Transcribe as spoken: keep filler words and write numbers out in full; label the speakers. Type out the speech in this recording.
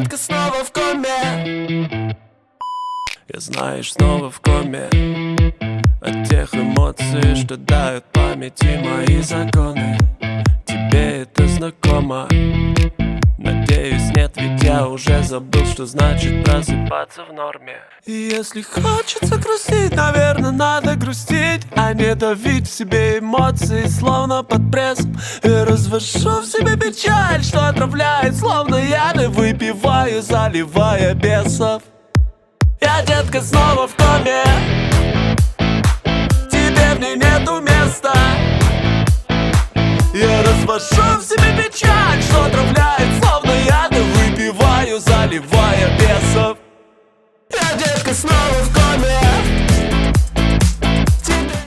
Speaker 1: детка, снова в коме.
Speaker 2: Я, знаешь, снова в коме от тех эмоций, что дают памяти мои законы. Тебе это знакомо? Надеюсь, нет, ведь я уже забыл, что значит просыпаться в норме.
Speaker 1: И если хочется грустить, наверное, надо грустить, а не давить в себе эмоции, словно под прессом. И развожу в себе печаль, что отравляет, словно яд, и выпиваю, заливая бесов. Я, детка, снова в коме, тебе в ней нету места. Я развожу в себе печаль, что отравляет, словно яд, и выпиваю, заливая бесов. Я, детка, снова в коме.